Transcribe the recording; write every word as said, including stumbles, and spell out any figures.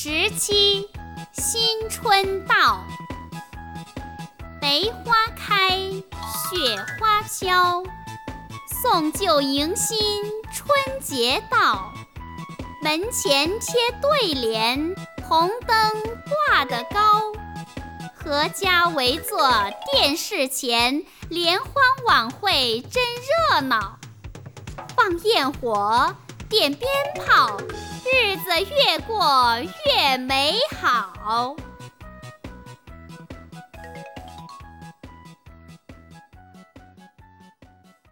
十七，新春到，梅花开，雪花飘，送旧迎新，春节到。门前贴对联，红灯挂得高，阖家围坐电视前，联欢晚会真热闹。放焰火，点鞭炮，日子越过越美好。